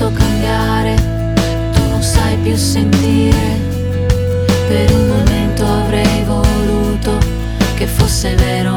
voluto cambiare, tu non sai più sentire. Per un momento avrei voluto che fosse vero